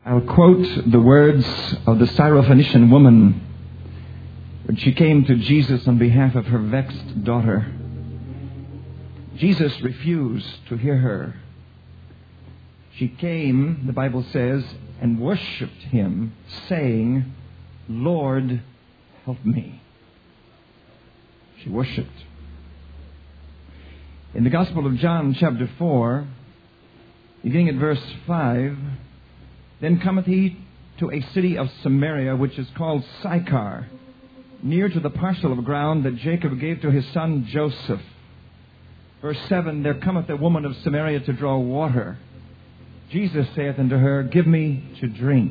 I'll quote the words of the Syrophoenician woman when she came to Jesus on behalf of her vexed daughter. Jesus refused to hear her. She came, the Bible says, and worshipped him, saying, "Lord, help me." She worshipped. In the Gospel of John, chapter 4, beginning at verse 5, "Then cometh he to a city of Samaria, which is called Sychar, near to the parcel of ground that Jacob gave to his son Joseph." Verse 7, "There cometh a woman of Samaria to draw water. Jesus saith unto her, Give me to drink."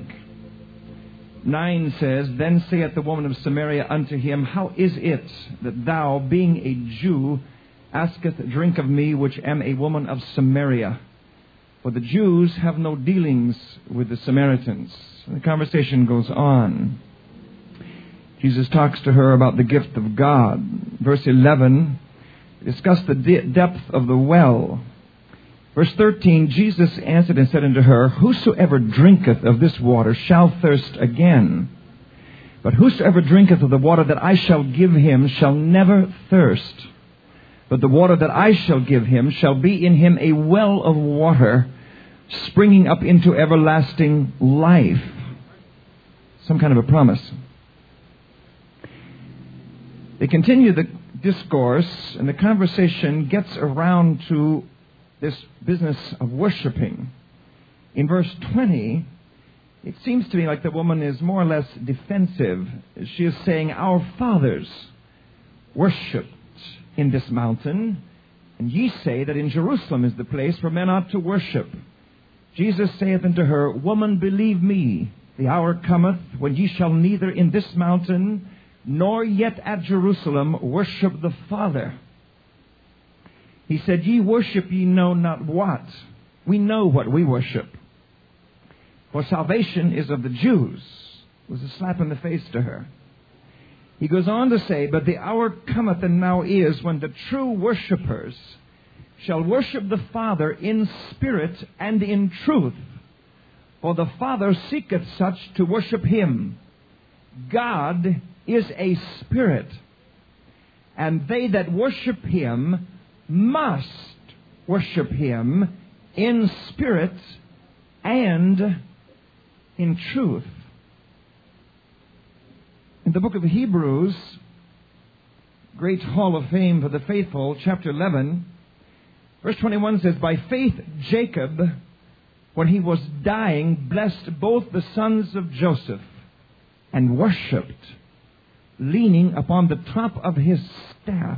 9 says, "Then saith the woman of Samaria unto him, How is it that thou, being a Jew, asketh drink of me, which am a woman of Samaria? For the Jews have no dealings with the Samaritans." And the conversation goes on. Jesus talks to her about the gift of God. Verse 11, discuss the depth of the well. Verse 13, "Jesus answered and said unto her, Whosoever drinketh of this water shall thirst again. But whosoever drinketh of the water that I shall give him shall never thirst. But the water that I shall give him shall be in him a well of water, springing up into everlasting life." Some kind of a promise. They continue the discourse, and the conversation gets around to this business of worshiping. In verse 20, it seems to me like the woman is more or less defensive. She is saying, "Our fathers worshipped in this mountain, and ye say that in Jerusalem is the place where men ought to worship. Jesus saith unto her, Woman, believe me, the hour cometh when ye shall neither in this mountain nor yet at Jerusalem worship the Father." He said, "Ye worship ye know not what." We know what we worship. "For salvation is of the Jews." It was a slap in the face to her. He goes on to say, "But the hour cometh and now is when the true worshippers shall worship the Father in spirit and in truth. For the Father seeketh such to worship him. God is a spirit, and they that worship him must worship him in spirit and in truth." In the book of Hebrews, great hall of fame for the faithful, chapter 11, verse 21 says, "By faith Jacob, when he was dying, blessed both the sons of Joseph, and worshipped, leaning upon the top of his staff."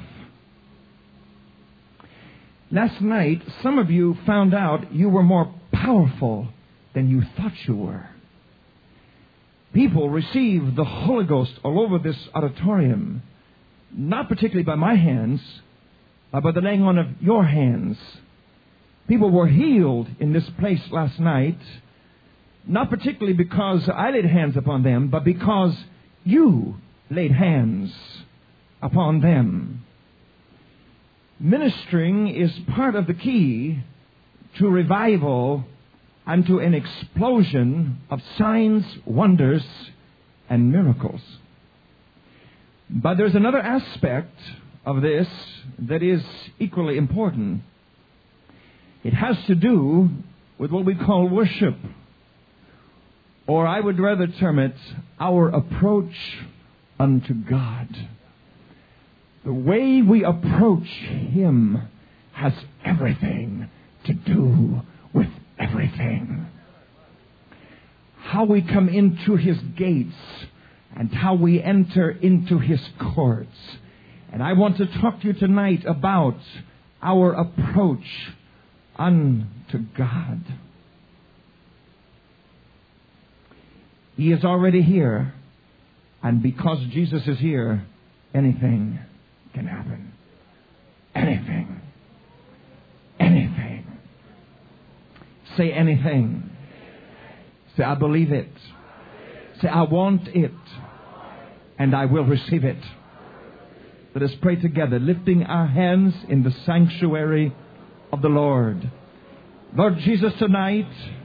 Last night, some of you found out you were more powerful than you thought you were. People received the Holy Ghost all over this auditorium, not particularly by my hands, but by the laying on of your hands. People were healed in this place last night, not particularly because I laid hands upon them, but because you laid hands upon them. Ministering is part of the key to revival and to an explosion of signs, wonders, and miracles. But there's another aspect of this that is equally important. It has to do with what we call worship, or I would rather term it our approach unto God. The way we approach him has everything to do with everything. How we come into his gates and how we enter into his courts. And I want to talk to you tonight about our approach unto God. He is already here, and because Jesus is here, anything can happen. Anything. Anything. Say anything. Say, I believe it. Say, I want it. And I will receive it. Let us pray together, lifting our hands in the sanctuary of the Lord. Lord Jesus, tonight,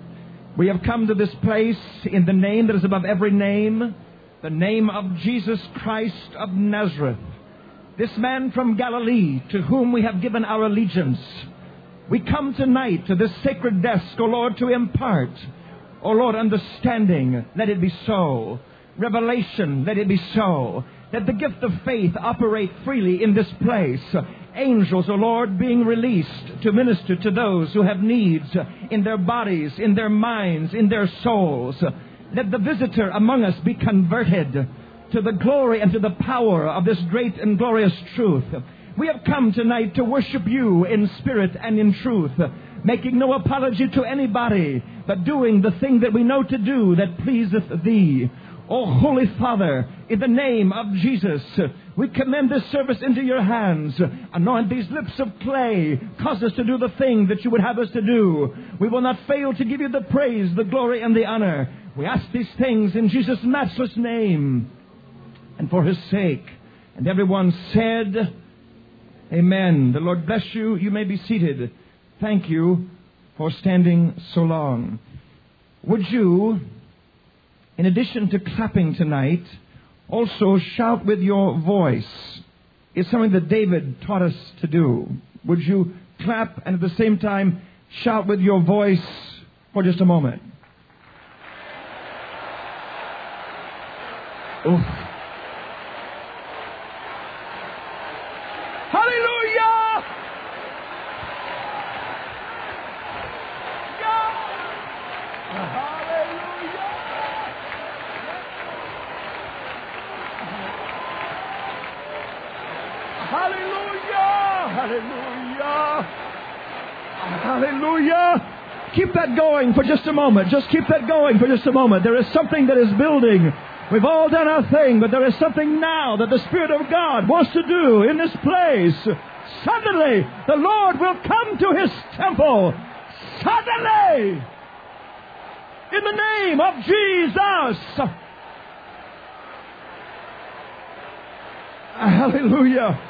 We have come to this place in the name that is above every name, the name of Jesus Christ of Nazareth, this man from Galilee to whom we have given our allegiance. We come tonight to this sacred desk, O Lord, to impart, O Lord, understanding, let it be so. Revelation, let it be so. Let the gift of faith operate freely in this place. Angels, O Lord, being released to minister to those who have needs in their bodies, in their minds, in their souls. Let the visitor among us be converted to the glory and to the power of this great and glorious truth. We have come tonight to worship you in spirit and in truth, making no apology to anybody, but doing the thing that we know to do that pleaseth thee. O Holy Father, in the name of Jesus, we commend this service into your hands. Anoint these lips of clay. Cause us to do the thing that you would have us to do. We will not fail to give you the praise, the glory, and the honor. We ask these things in Jesus' matchless name and for his sake. And everyone said, amen. The Lord bless you. You may be seated. Thank you for standing so long. Would you, in addition to clapping tonight, also shout with your voice? It's something that David taught us to do. Would you clap and at the same time shout with your voice for just a moment? Oh. Hallelujah! Hallelujah! Hallelujah! Keep that going for just a moment. Just keep that going for just a moment. There is something that is building. We've all done our thing, but there is something now that the Spirit of God wants to do in this place. Suddenly, the Lord will come to his temple. Suddenly! In the name of Jesus! Hallelujah!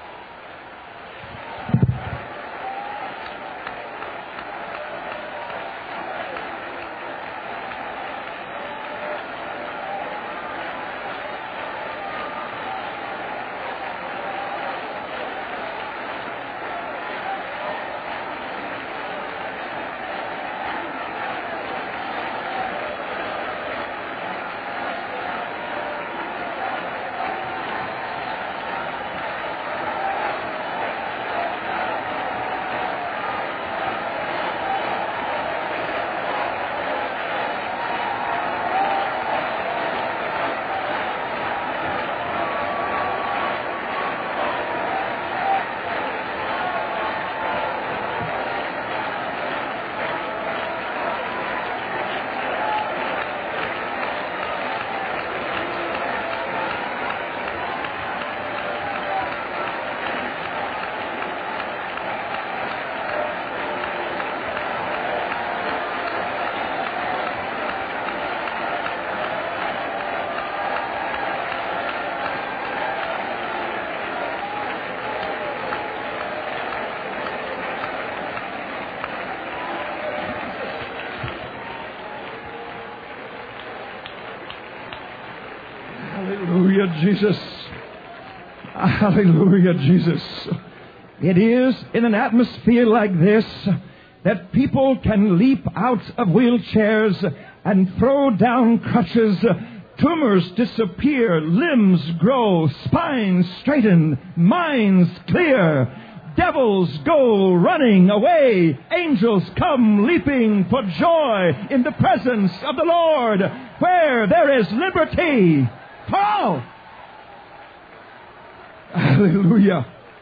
Hallelujah, Jesus. Hallelujah, Jesus. It is in an atmosphere like this that people can leap out of wheelchairs and throw down crutches. Tumors disappear, limbs grow, spines straighten, minds clear. Devils go running away. Angels come leaping for joy in the presence of the Lord, where there is liberty for all. Hallelujah.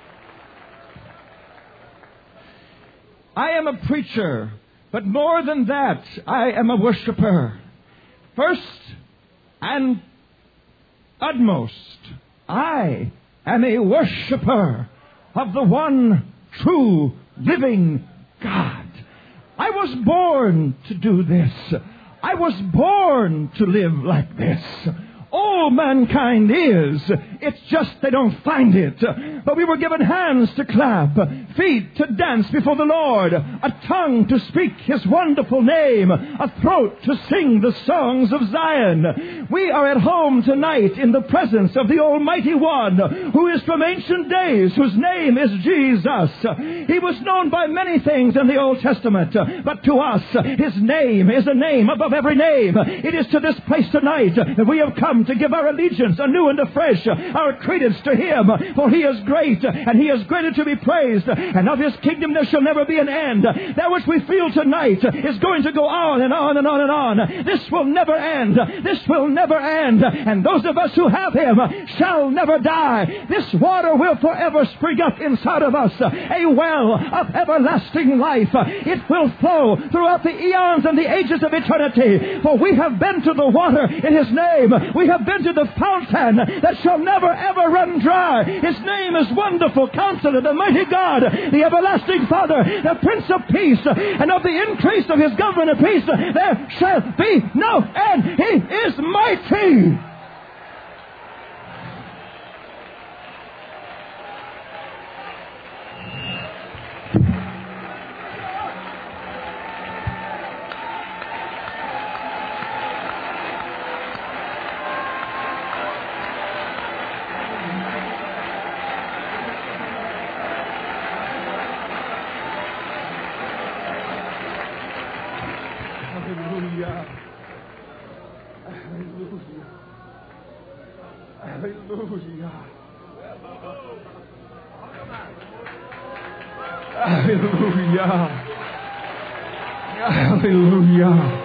I am a preacher, but more than that, I am a worshiper. First and utmost, I am a worshiper of the one true living God. I was born to do this. I was born to live like this. All mankind is It's just they don't find it. But we were given hands to clap, feet to dance before the Lord, a tongue to speak His wonderful name, a throat to sing the songs of Zion. We are at home tonight in the presence of the Almighty One, who is from ancient days, whose name is Jesus. He was known by many things in the Old Testament, but to us, His name is a name above every name. It is to this place tonight that we have come to give our allegiance anew and afresh, our credence to Him, for He is great, and He is greater to be praised, and of His kingdom there shall never be an end. That which we feel tonight is going to go on and on and on and on. This will never end. This will never end. And those of us who have Him shall never die. This water will forever spring up inside of us, a well of everlasting life. It will flow throughout the eons and the ages of eternity. For we have been to the water in His name. We have been to the fountain that shall never ever run dry. His name is Wonderful Counselor, the Mighty God, the Everlasting Father, the Prince of Peace, and of the increase of His government of peace there shall be no end. He is mighty. Hallelujah.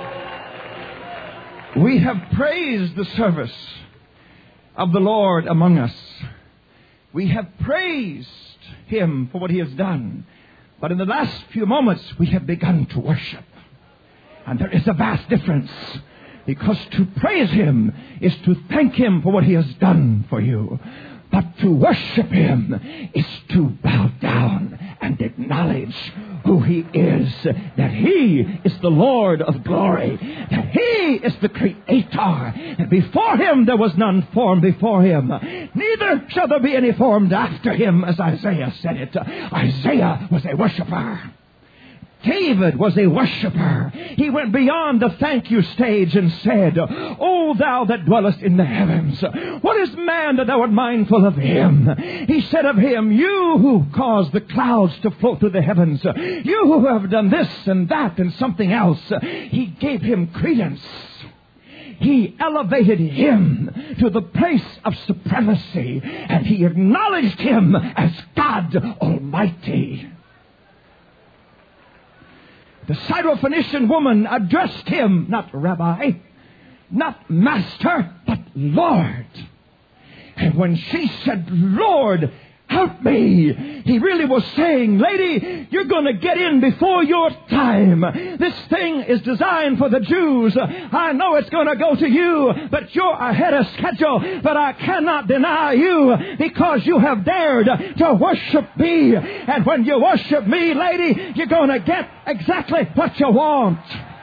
We have praised the service of the Lord among us. We have praised Him for what He has done. But in the last few moments, we have begun to worship. And there is a vast difference. Because to praise Him is to thank Him for what He has done for you. But to worship Him is to bow down and acknowledge who He is. That He is the Lord of glory. That He is the Creator. And before Him there was none formed before Him. Neither shall there be any formed after Him, as Isaiah said it. Isaiah was a worshiper. David was a worshiper. He went beyond the thank you stage and said, O thou that dwellest in the heavens, what is man that thou art mindful of him? He said of him, you who caused the clouds to float through the heavens, you who have done this and that and something else. He gave him credence. He elevated him to the place of supremacy, and he acknowledged him as God Almighty. The Syrophoenician woman addressed him, not Rabbi, not Master, but Lord. And when she said, Lord, help me, he really was saying, lady, you're going to get in before your time. This thing is designed for the Jews. I know it's going to go to you, but you're ahead of schedule. But I cannot deny you because you have dared to worship me. And when you worship me, lady, you're going to get exactly what you want.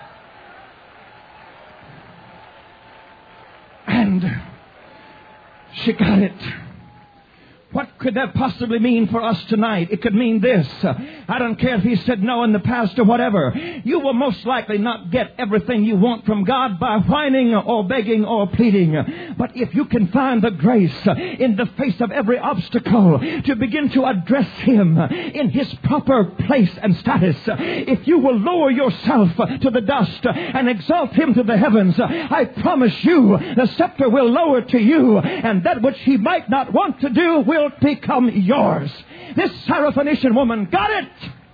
And she got it. What could that possibly mean for us tonight? It could mean this. I don't care if he said no in the past or whatever. You will most likely not get everything you want from God by whining or begging or pleading. But if you can find the grace in the face of every obstacle to begin to address Him in His proper place and status, if you will lower yourself to the dust and exalt Him to the heavens, I promise you the scepter will lower to you, and that which He might not want to do will become yours. This Syrophoenician woman got it.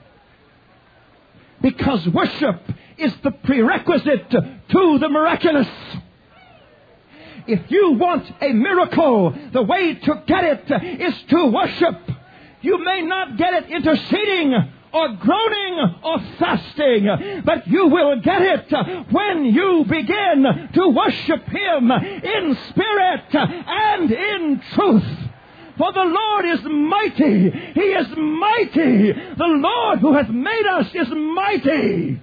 Because worship is the prerequisite to the miraculous. If you want a miracle, the way to get it is to worship. You may not get it interceding or groaning or fasting, but you will get it when you begin to worship Him in spirit and in truth. For the Lord is mighty. He is mighty. The Lord who hath made us is mighty.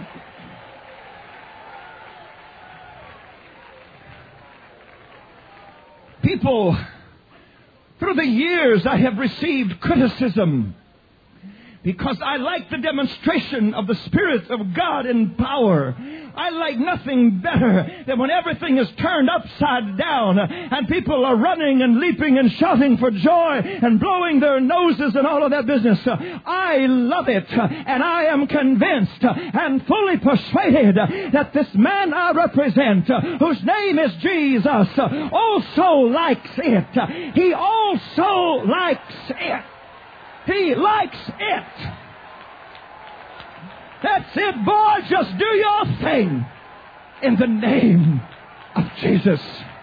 People, through the years, I have received criticism because I like the demonstration of the Spirit of God in power. I like nothing better than when everything is turned upside down and people are running and leaping and shouting for joy and blowing their noses and all of that business. I love it, and I am convinced and fully persuaded that this man I represent, whose name is Jesus, also likes it. He also likes it. He likes it. That's it, boy. Just do your thing in the name of Jesus.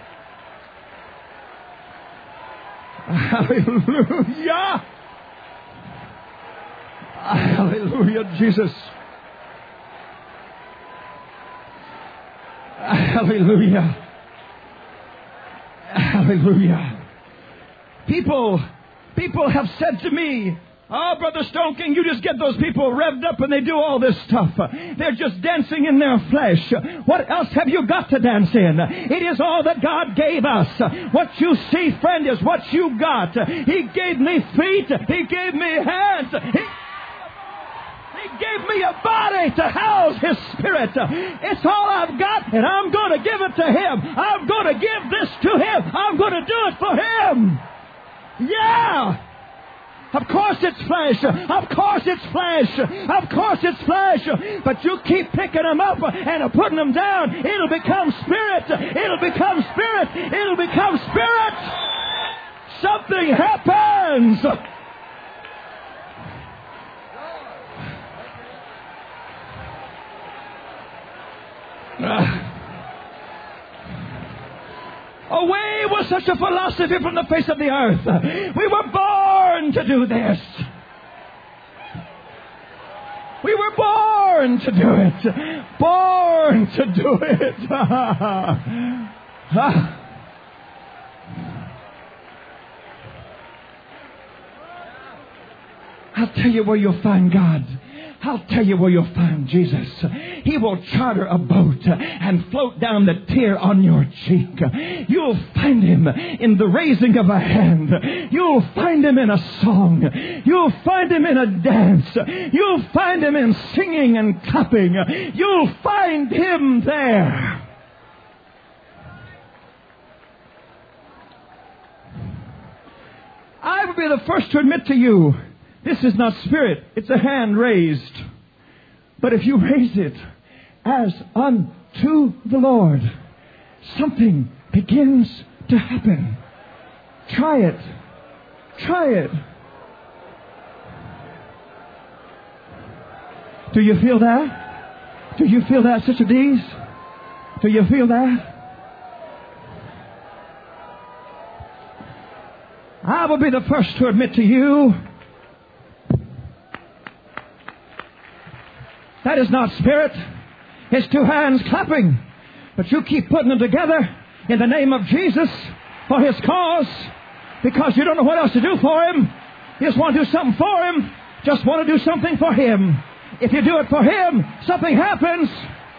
Hallelujah. Hallelujah, Jesus. Hallelujah. Hallelujah. People have said to me, "Oh, Brother Stoneking, you just get those people revved up and they do all this stuff. They're just dancing in their flesh." What else have you got to dance in? It is all that God gave us. What you see, friend, is what you got. He gave me feet. He gave me hands. He gave me a body to house His Spirit. It's all I've got, and I'm going to give it to Him. I'm going to give this to Him. I'm going to do it for Him. Yeah! Of course it's flesh. Of course it's flesh. Of course it's flesh. But you keep picking them up and putting them down. It'll become spirit. It'll become spirit. It'll become spirit. Something happens. Away was such a philosophy from the face of the earth. We were born to do this. We were born to do it. Born to do it. I'll tell you where you'll find God. I'll tell you where you'll find Jesus. He will charter a boat and float down the tear on your cheek. You'll find Him in the raising of a hand. You'll find Him in a song. You'll find Him in a dance. You'll find Him in singing and clapping. You'll find Him there. I would be the first to admit to you, this is not spirit. It's a hand raised. But if you raise it as unto the Lord, something begins to happen. Try it. Try it. Do you feel that? Do you feel that, Sister Dees? Do you feel that? I will be the first to admit to you, that is not spirit. It's two hands clapping. But you keep putting them together in the name of Jesus for His cause because you don't know what else to do for Him. You just want to do something for Him. Just want to do something for Him. If you do it for Him, something happens.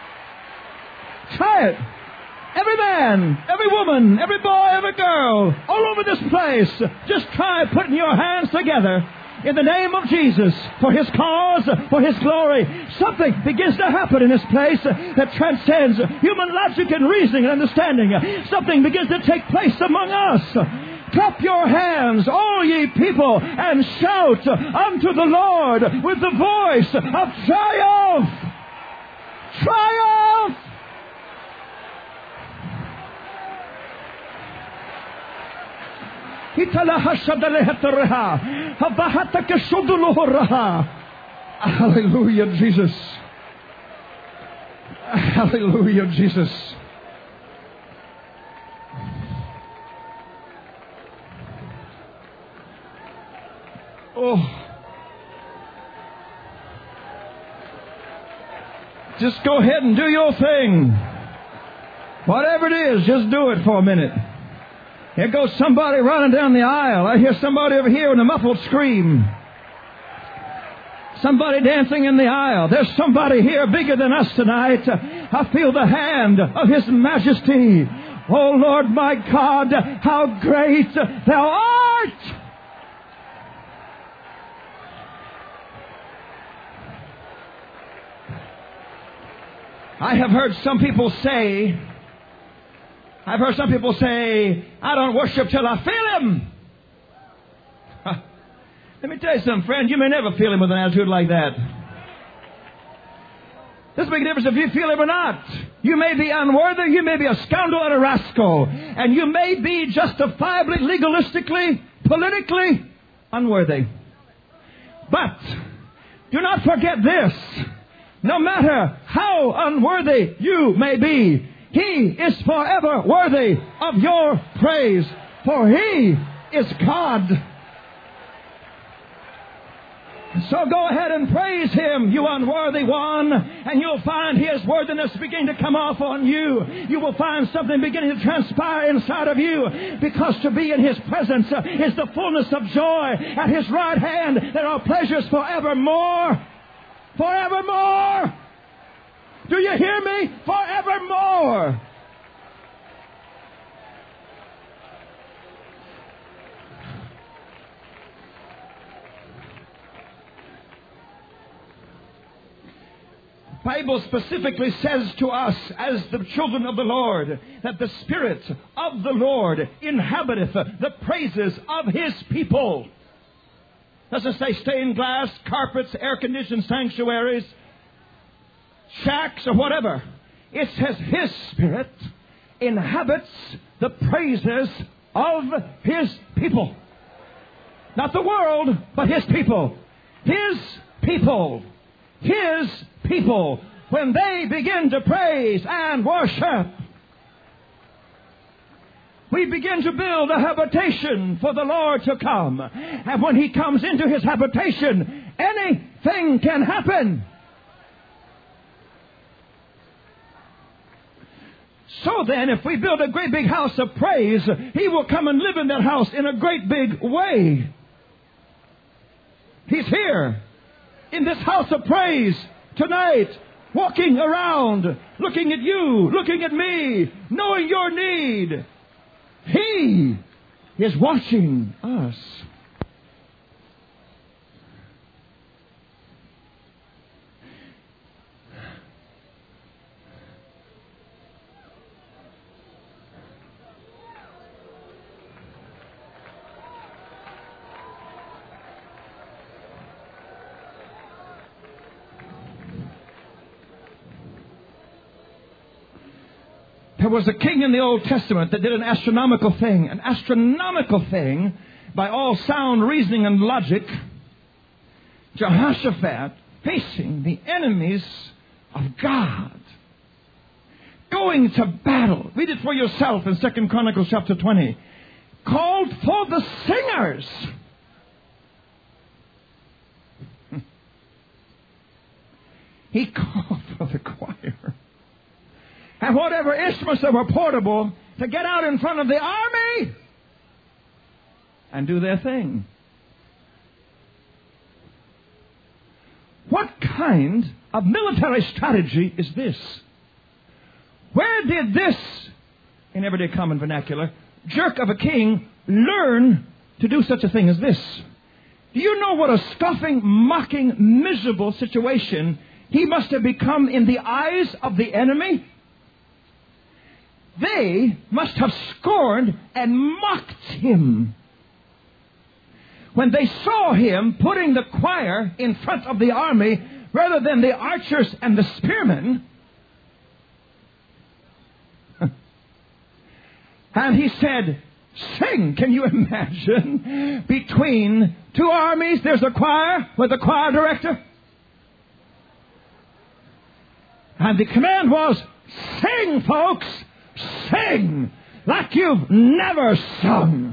Try it. Every man, every woman, every boy, every girl, all over this place, just try putting your hands together in the name of Jesus, for His cause, for His glory. Something begins to happen in this place that transcends human logic and reasoning and understanding. Something begins to take place among us. Clap your hands, all ye people, and shout unto the Lord with the voice of triumph. Triumph! Hallelujah, Jesus. Hallelujah, Jesus. Oh. Just go ahead and do your thing. Whatever it is, just do it for a minute. Here goes somebody running down the aisle. I hear somebody over here with a muffled scream. Somebody dancing in the aisle. There's somebody here bigger than us tonight. I feel the hand of His Majesty. Oh Lord my God, how great Thou art! I have heard some people say, I don't worship till I feel Him. Let me tell you something, friend. You may never feel Him with an attitude like that. Doesn't make a difference if you feel Him or not. You may be unworthy, you may be a scoundrel and a rascal, and you may be justifiably, legalistically, politically unworthy. But do not forget this. No matter how unworthy you may be, He is forever worthy of your praise, for He is God. So go ahead and praise Him, you unworthy one, and you'll find His worthiness beginning to come off on you. You will find something beginning to transpire inside of you, because to be in His presence is the fullness of joy. At His right hand there are pleasures forevermore. Forevermore! Do you hear me? Forevermore! The Bible specifically says to us as the children of the Lord that the Spirit of the Lord inhabiteth the praises of His people. Doesn't say stained glass, carpets, air-conditioned sanctuaries, shacks, or whatever. It says His Spirit inhabits the praises of His people. Not the world, but His people. His people. His people. When they begin to praise and worship, we begin to build a habitation for the Lord to come. And when He comes into His habitation, anything can happen. So then, if we build a great big house of praise, He will come and live in that house in a great big way. He's here in this house of praise tonight, walking around, looking at you, looking at me, knowing your need. He is watching us. There was a king in the Old Testament that did an astronomical thing by all sound reasoning and logic. Jehoshaphat, facing the enemies of God, going to battle. Read it for yourself in 2 Chronicles chapter 20. Called for the singers. He called for the choir. And whatever instruments that were portable to get out in front of the army and do their thing. What kind of military strategy is this? Where did this, in everyday common vernacular, jerk of a king learn to do such a thing as this? Do you know what a scoffing, mocking, miserable situation he must have become in the eyes of the enemy? They must have scorned and mocked him. When they saw him putting the choir in front of the army rather than the archers and the spearmen, and he said, sing. Can you imagine? Between two armies, there's a choir with a choir director. And the command was, sing, folks. Sing like you've never sung.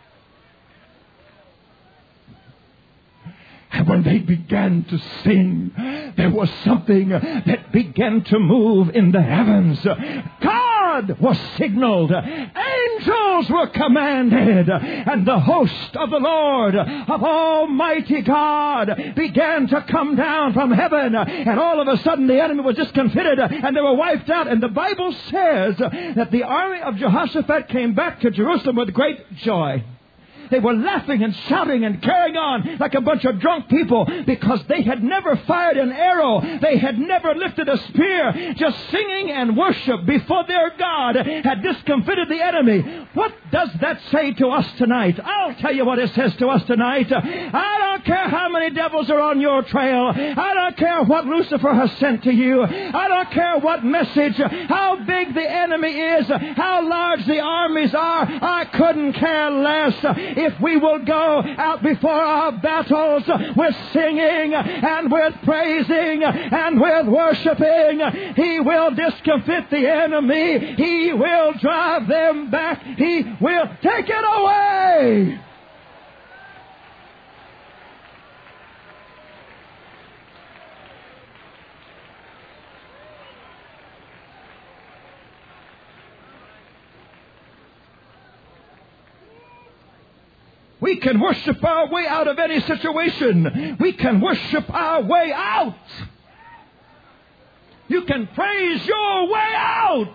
And when they began to sing, there was something that began to move in the heavens. God was signaled. Angels angels were commanded, and the host of the Lord, of Almighty God, began to come down from heaven. And all of a sudden the enemy was discomfited, and they were wiped out. And the Bible says that the army of Jehoshaphat came back to Jerusalem with great joy. They were laughing and shouting and carrying on like a bunch of drunk people, because they had never fired an arrow. They had never lifted a spear. Just singing and worship before their God had discomfited the enemy. What does that say to us tonight? I'll tell you what it says to us tonight. I don't care how many devils are on your trail. I don't care what Lucifer has sent to you. I don't care what message, how big the enemy is, how large the armies are. I couldn't care less. If we will go out before our battles with singing and with praising and with worshiping, He will discomfit the enemy. He will drive them back. He will take it away. We can worship our way out of any situation. We can worship our way out. You can praise your way out.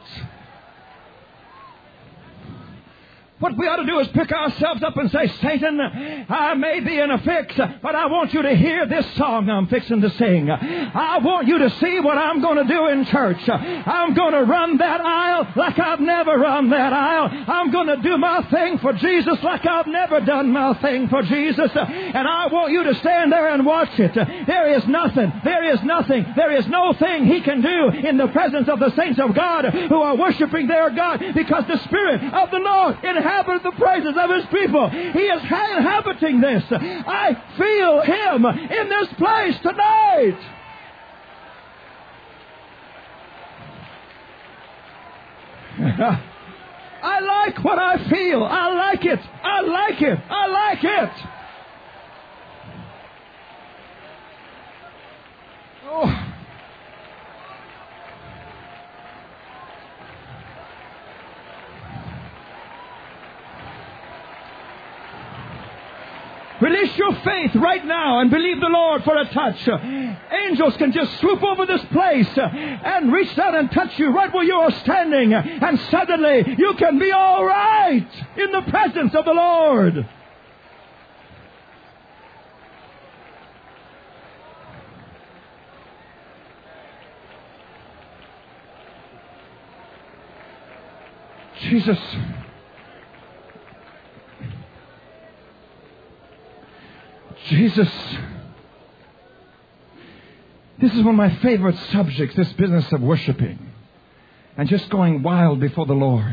What we ought to do is pick ourselves up and say, Satan, I may be in a fix, but I want you to hear this song I'm fixing to sing. I want you to see what I'm going to do in church. I'm going to run that aisle like I've never run that aisle. I'm going to do my thing for Jesus like I've never done my thing for Jesus. And I want you to stand there and watch it. There is nothing, there is no thing He can do in the presence of the saints of God who are worshiping their God, because the Spirit of the Lord inhabits the praises of His people. He is inhabiting this. I feel Him in this place tonight. I like what I feel. I like it. I like it. I like it. Oh. Release your faith right now and believe the Lord for a touch. Angels can just swoop over this place and reach down and touch you right where you are standing. And suddenly you can be all right in the presence of the Lord. Jesus. Jesus. This is one of my favorite subjects, this business of worshiping and just going wild before the Lord.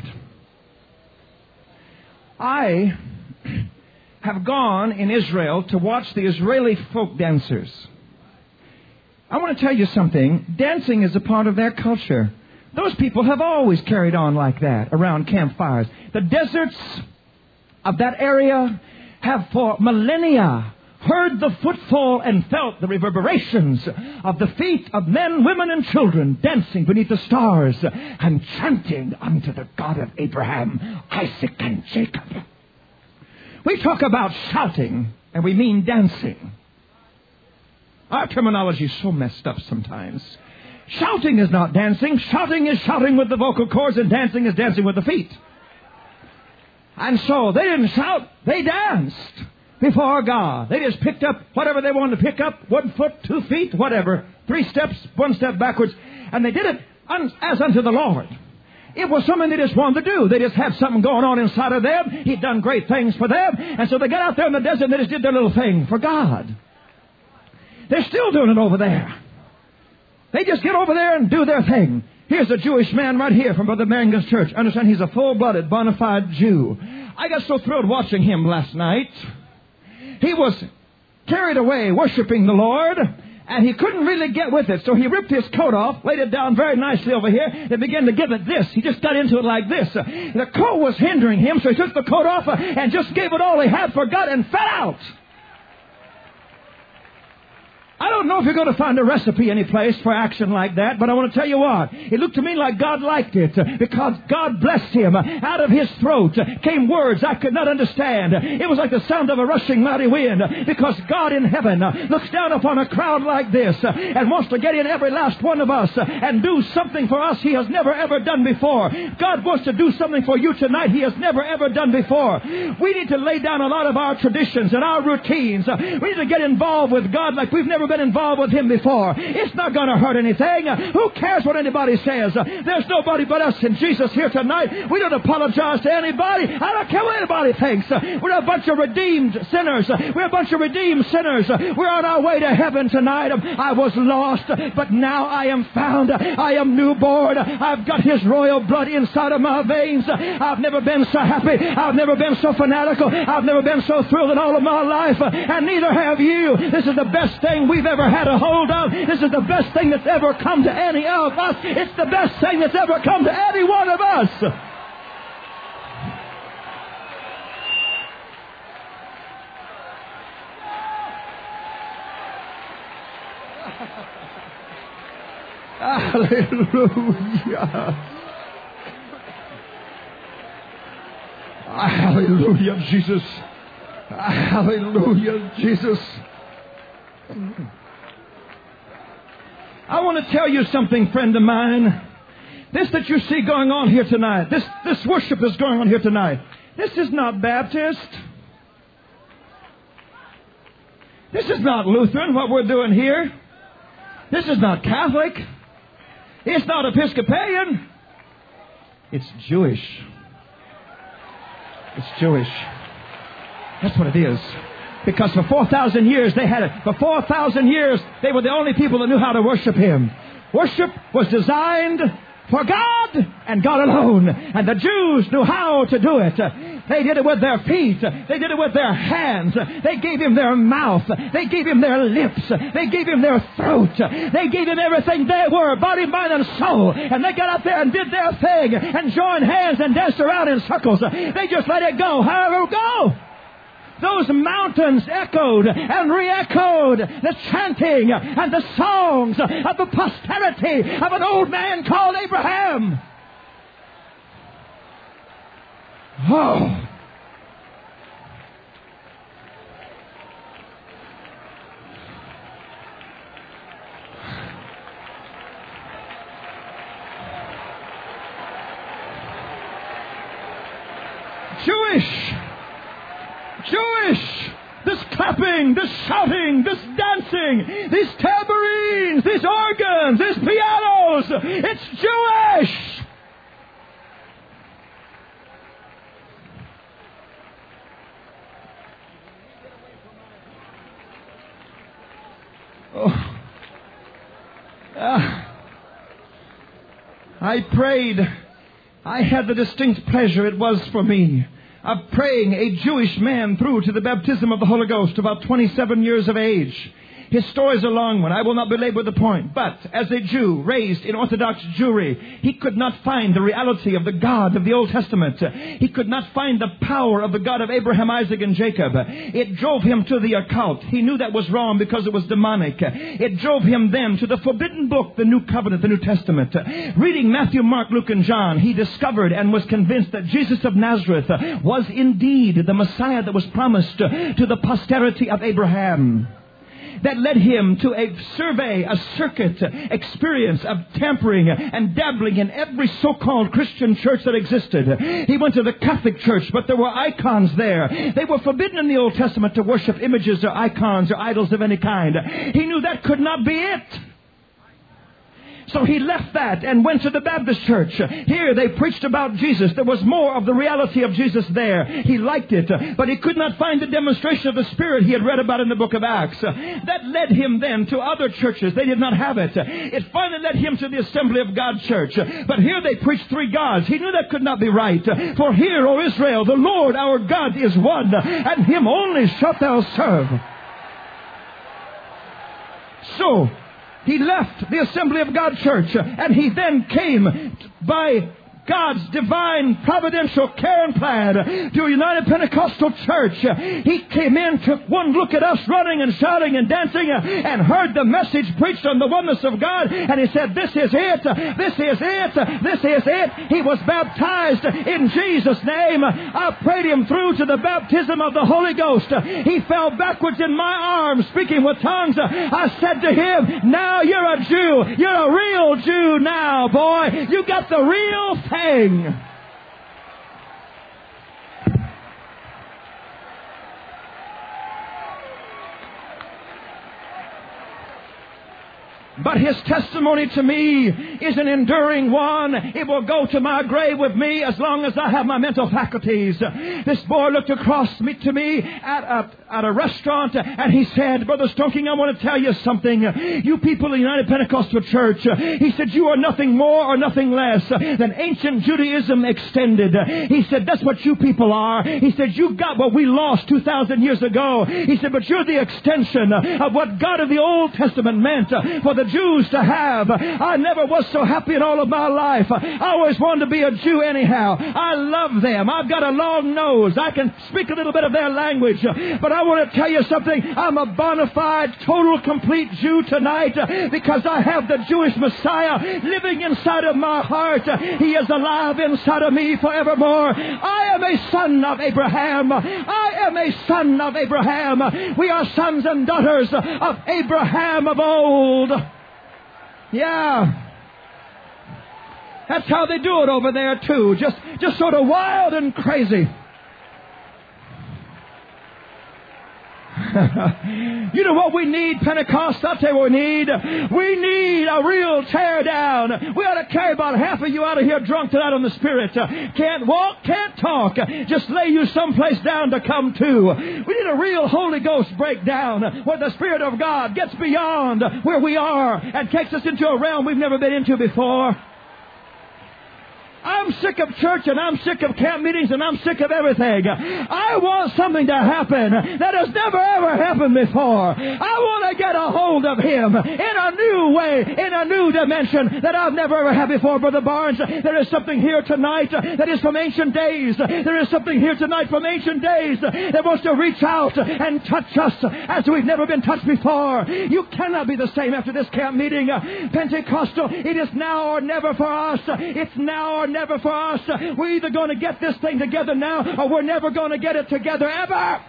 I have gone in Israel to watch the Israeli folk dancers. I want to tell you something. Dancing is a part of their culture. Those people have always carried on like that around campfires. The deserts of that area have for millennia heard the footfall and felt the reverberations of the feet of men, women, and children dancing beneath the stars and chanting unto the God of Abraham, Isaac, and Jacob. We talk about shouting, and we mean dancing. Our terminology is so messed up sometimes. Shouting is not dancing. Shouting is shouting with the vocal cords, and dancing is dancing with the feet. And so they didn't shout, they danced before God. They just picked up whatever they wanted to pick up, 1 foot, 2 feet, whatever, 3 steps, 1 step backwards, and they did it as unto the Lord. It was something they just wanted to do. They just had something going on inside of them. He'd done great things for them, and so they got out there in the desert and they just did their little thing for God. They're still doing it over there. They just get over there and do their thing. Here's a Jewish man right here from Brother Mangan's church. Understand, he's a full-blooded, bona fide Jew. I got so thrilled watching him last night. He was carried away worshiping the Lord, and he couldn't really get with it. So he ripped his coat off, laid it down very nicely over here, and began to give it this. He just got into it like this. The coat was hindering him, so he took the coat off and just gave it all he had for God and fell out. I don't know if you're going to find a recipe any place for action like that, but I want to tell you what. It looked to me like God liked it because God blessed him. Out of his throat came words I could not understand. It was like the sound of a rushing mighty wind because God in heaven looks down upon a crowd like this and wants to get in every last one of us and do something for us he has never ever done before. God wants to do something for you tonight he has never ever done before. We need to lay down a lot of our traditions and our routines. We need to get involved with God like we've never been involved with him before. It's not going to hurt anything. Who cares what anybody says? There's nobody but us and Jesus here tonight. We don't apologize to anybody. I don't care what anybody thinks. We're a bunch of redeemed sinners. We're a bunch of redeemed sinners. We're on our way to heaven tonight. I was lost, but now I am found. I am newborn. I've got his royal blood inside of my veins. I've never been so happy. I've never been so fanatical. I've never been so thrilled in all of my life. And neither have you. This is the best thing we've ever had a hold of. This is the best thing that's ever come to any of us. It's the best thing that's ever come to any one of us. Hallelujah. Hallelujah, Jesus. Hallelujah, Jesus. I want to tell you something, friend of mine. This that you see going on here tonight, this worship that's going on here tonight, this is not Baptist. This is not Lutheran, what we're doing here. This is not Catholic. It's not Episcopalian. It's Jewish. It's Jewish. That's what it is. Because for 4,000 years they had it. For 4,000 years they were the only people that knew how to worship him. Worship was designed for God and God alone. And the Jews knew how to do it. They did it with their feet. They did it with their hands. They gave him their mouth. They gave him their lips. They gave him their throat. They gave him everything they were, body, mind, and soul. And they got up there and did their thing and joined hands and danced around in circles. They just let it go. However it go. Those mountains echoed and re-echoed the chanting and the songs of the posterity of an old man called Abraham. Oh. Jewish, this clapping, this shouting, this dancing, these tambourines, these organs, these pianos, it's Jewish. Oh. I prayed. I had the distinct pleasure it was for me of praying a Jewish man through to the baptism of the Holy Ghost, about 27 years of age. His story is a long one. I will not belabor the point. But as a Jew raised in Orthodox Jewry, he could not find the reality of the God of the Old Testament. He could not find the power of the God of Abraham, Isaac, and Jacob. It drove him to the occult. He knew that was wrong because it was demonic. It drove him then to the forbidden book, the New Covenant, the New Testament. Reading Matthew, Mark, Luke, and John, he discovered and was convinced that Jesus of Nazareth was indeed the Messiah that was promised to the posterity of Abraham. That led him to a circuit experience of tampering and dabbling in every so-called Christian church that existed. He went to the Catholic Church, but there were icons there. They were forbidden in the Old Testament to worship images or icons or idols of any kind. He knew that could not be it. So he left that and went to the Baptist church. Here they preached about Jesus. There was more of the reality of Jesus there. He liked it, but he could not find the demonstration of the Spirit he had read about in the book of Acts. That led him then to other churches. They did not have it. It finally led him to the Assembly of God church. But here they preached three gods. He knew that could not be right. For here, O Israel, the Lord our God is one, and him only shalt thou serve. So he left the Assembly of God church, and he then came by God's divine providential care and plan to a United Pentecostal Church. He came in, took one look at us running and shouting and dancing, and heard the message preached on the oneness of God, and he said, this is it, this is it, this is it. He was baptized in Jesus' name. I prayed him through to the baptism of the Holy Ghost. He fell backwards in my arms, speaking with tongues. I said to him, now you're a Jew. You're a real Jew now, boy. You got the real thing. But his testimony to me is an enduring one. It will go to my grave with me as long as I have my mental faculties. This boy looked across to me at a restaurant, and he said, Brother Stonking, I want to tell you something. You people in the United Pentecostal Church, he said, you are nothing more or nothing less than ancient Judaism extended. He said, that's what you people are. He said, you got what we lost 2,000 years ago. He said, but you're the extension of what God of the Old Testament meant for the Jews to have. I never was so happy in all of my life. I always wanted to be a Jew anyhow. I love them. I've got a long nose. I can speak a little bit of their language. But I want to tell you something. I'm a bona fide, total, complete Jew tonight because I have the Jewish Messiah living inside of my heart. He is alive inside of me forevermore. I am a son of Abraham. I am a son of Abraham. We are sons and daughters of Abraham of old. Yeah. That's how they do it over there too. Just sort of wild and crazy. You know what we need, Pentecost? I'll tell you what we need. We need a real tear down. We ought to carry about half of you out of here drunk tonight on the Spirit. Can't walk, can't talk. Just lay you someplace down to come to. We need a real Holy Ghost breakdown where the Spirit of God gets beyond where we are and takes us into a realm we've never been into before. I'm sick of church and I'm sick of camp meetings and I'm sick of everything. I want something to happen that has never ever happened before. I want to get a hold of Him in a new way, in a new dimension that I've never ever had before, Brother Barnes. There is something here tonight that is from ancient days. There is something here tonight from ancient days that wants to reach out and touch us as we've never been touched before. You cannot be the same after this camp meeting. Pentecostal, it is now or never for us. It's now or never for us. We're either going to get this thing together now or we're never going to get it together ever.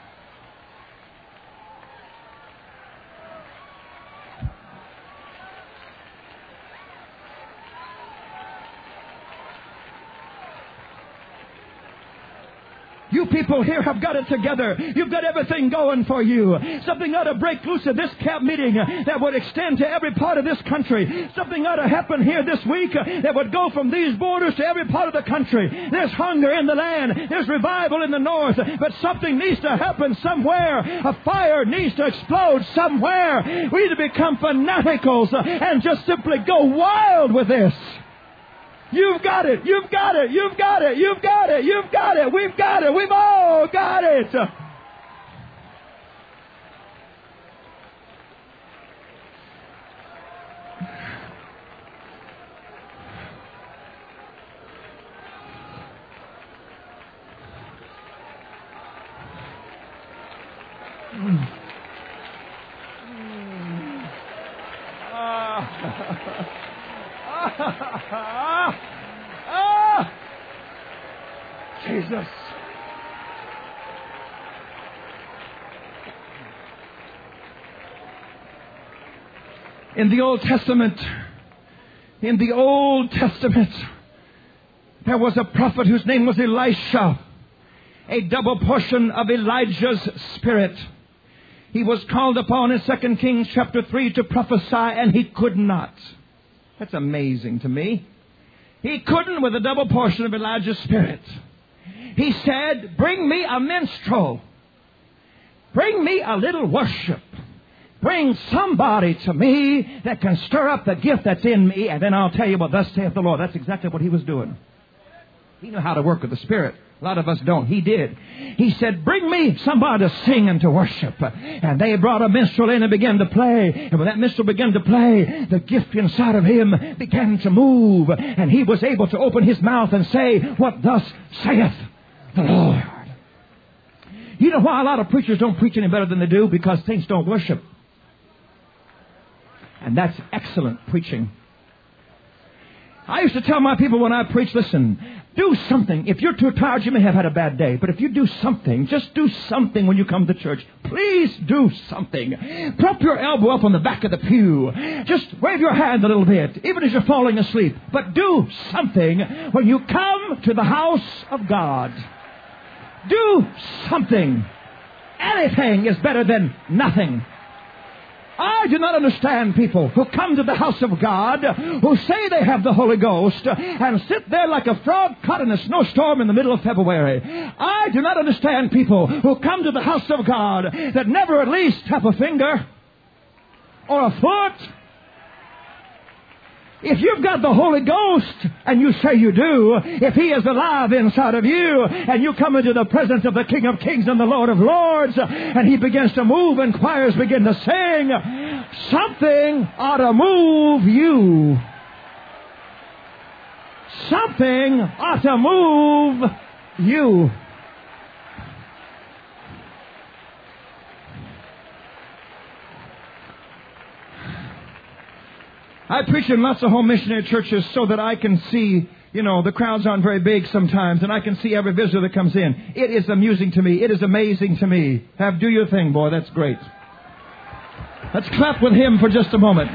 You people here have got it together. You've got everything going for you. Something ought to break loose at this camp meeting that would extend to every part of this country. Something ought to happen here this week that would go from these borders to every part of the country. There's hunger in the land. There's revival in the north. But something needs to happen somewhere. A fire needs to explode somewhere. We need to become fanaticals and just simply go wild with this. You've got it. You've got it. You've got it. You've got it. You've got it. We've got it. We've all got it. Jesus. In the Old Testament, there was a prophet whose name was Elisha, a double portion of Elijah's spirit. He was called upon in 2 Kings chapter 3 to prophesy, and he could not. That's amazing to me. He couldn't with a double portion of Elijah's spirit. He said, bring me a minstrel. Bring me a little worship. Bring somebody to me that can stir up the gift that's in me, and then I'll tell you what thus saith the Lord. That's exactly what he was doing. He knew how to work with the Spirit. A lot of us don't. He did. He said, bring me somebody to sing and to worship. And they brought a minstrel in and began to play. And when that minstrel began to play, the gift inside of him began to move. And he was able to open his mouth and say, what thus saith the Lord. You know why a lot of preachers don't preach any better than they do? Because saints don't worship. And that's excellent preaching. I used to tell my people when I preach, listen, do something. If you're too tired, you may have had a bad day. But if you do something, just do something when you come to church. Please do something. Prop your elbow up on the back of the pew. Just wave your hand a little bit, even as you're falling asleep. But do something when you come to the house of God. Do something. Anything is better than nothing. I do not understand people who come to the house of God, who say they have the Holy Ghost, and sit there like a frog caught in a snowstorm in the middle of February. I do not understand people who come to the house of God that never at least have a finger or a foot. If you've got the Holy Ghost, and you say you do, if He is alive inside of you, and you come into the presence of the King of Kings and the Lord of Lords, and He begins to move and choirs begin to sing, something ought to move you. Something ought to move you. I preach in lots of home missionary churches so that I can see, the crowds aren't very big sometimes, and I can see every visitor that comes in. It is amusing to me. It is amazing to me. Do your thing, boy. That's great. Let's clap with him for just a moment.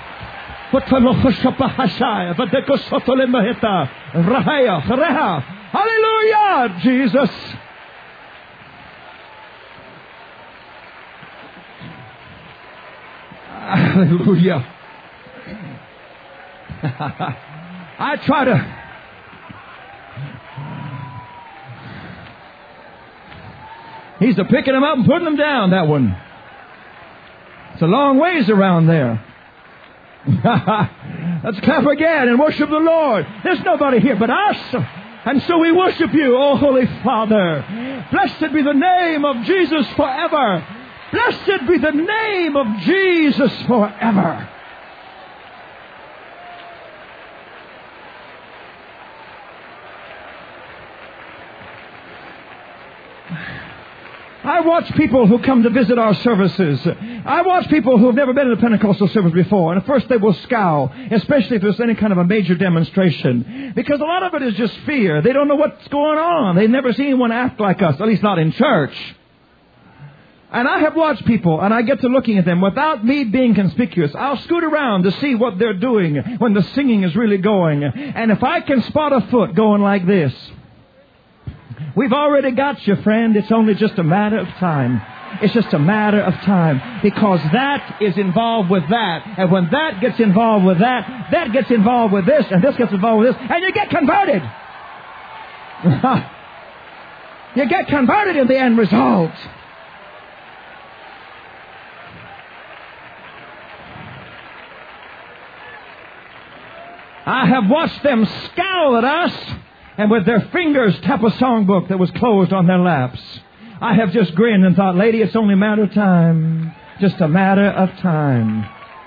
Hallelujah, Jesus. Hallelujah. I try to... He's a picking them up and putting them down, that one. It's a long ways around there. Let's clap again and worship the Lord. There's nobody here but us. And so we worship you, O Holy Father. Blessed be the name of Jesus forever. Blessed be the name of Jesus forever. I watch people who come to visit our services. I watch people who have never been in a Pentecostal service before. And at first they will scowl, especially if there's any kind of a major demonstration. Because a lot of it is just fear. They don't know what's going on. They've never seen anyone act like us, at least not in church. And I have watched people, and I get to looking at them without me being conspicuous. I'll scoot around to see what they're doing when the singing is really going. And if I can spot a foot going like this, we've already got you, friend. It's only just a matter of time. It's just a matter of time. Because that is involved with that. And when that gets involved with that, that gets involved with this, and this gets involved with this, and you get converted. You get converted in the end result. I have watched them scowl at us and with their fingers tap a songbook that was closed on their laps. I have just grinned and thought, lady, it's only a matter of time. Just a matter of time.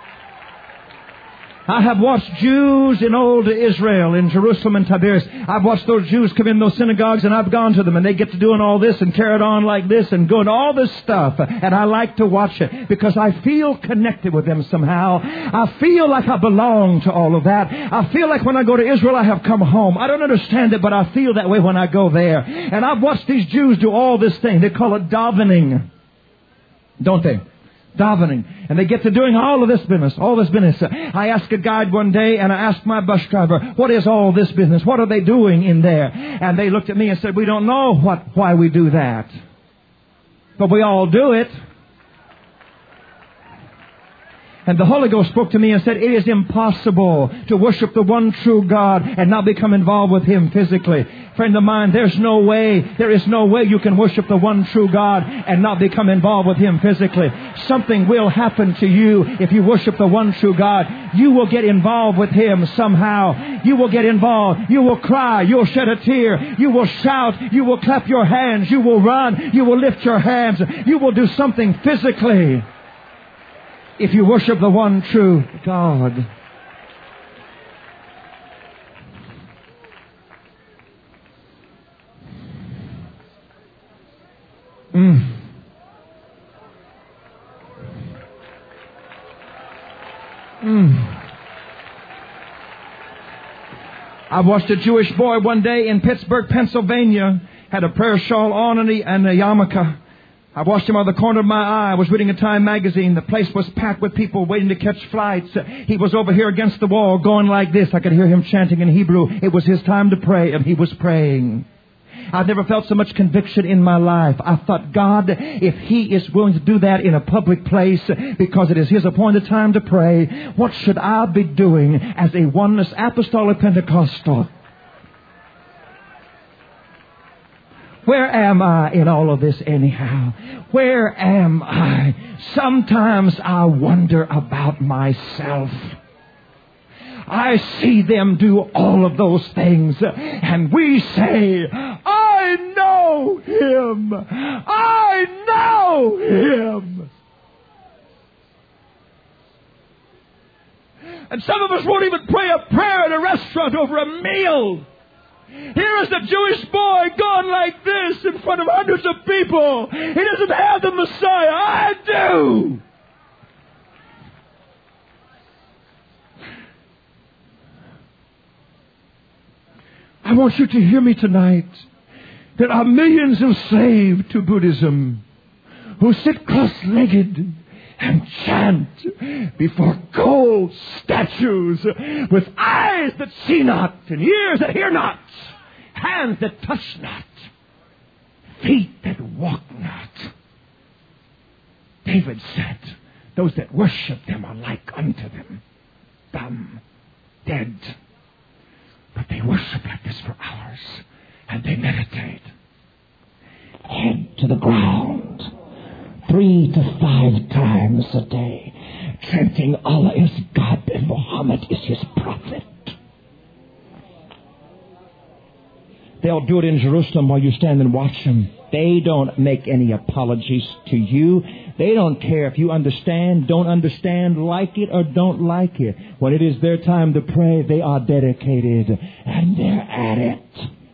I have watched Jews in old Israel, in Jerusalem and Tiberias. I've watched those Jews come in those synagogues, and I've gone to them, and they get to doing all this and carry it on like this and doing all this stuff. And I like to watch it because I feel connected with them somehow. I feel like I belong to all of that. I feel like when I go to Israel, I have come home. I don't understand it, but I feel that way when I go there. And I've watched these Jews do all this thing. They call it davening, don't they? Davening. And they get to doing all of this business. I asked a guide one day, and I asked my bus driver, what is all this business? What are they doing in there? And they looked at me and said, we don't know why we do that. But we all do it. And the Holy Ghost spoke to me and said, it is impossible to worship the one true God and not become involved with Him physically. Friend of mine, there is no way you can worship the one true God and not become involved with Him physically. Something will happen to you if you worship the one true God. You will get involved with Him somehow. You will get involved. You will cry. You'll shed a tear. You will shout. You will clap your hands. You will run. You will lift your hands. You will do something physically if you worship the one true God. I watched a Jewish boy one day in Pittsburgh, Pennsylvania, had a prayer shawl on and a yarmulke. I watched him out of the corner of my eye. I was reading a Time magazine. The place was packed with people waiting to catch flights. He was over here against the wall going like this. I could hear him chanting in Hebrew. It was his time to pray, and he was praying. I've never felt so much conviction in my life. I thought, God, if He is willing to do that in a public place because it is His appointed time to pray, what should I be doing as a Oneness Apostolic Pentecostal? Where am I in all of this anyhow? Where am I? Sometimes I wonder about myself. I see them do all of those things, and we say, I know Him. I know Him. And some of us won't even pray a prayer in a restaurant over a meal. Here is the Jewish boy going like this in front of hundreds of people. He doesn't have the Messiah. I do. I want you to hear me tonight. There are millions enslaved to Buddhism who sit cross-legged and chant before gold statues with eyes that see not and ears that hear not, hands that touch not, feet that walk not. David said, those that worship them are like unto them, dumb, dead. But they worship like this for hours, and they meditate. Head to the ground, 3 to 5 times a day, chanting Allah is God and Muhammad is His prophet. They'll do it in Jerusalem while you stand and watch them. They don't make any apologies to you. They don't care if you understand, don't understand, like it or don't like it. When it is their time to pray, they are dedicated and they're at it.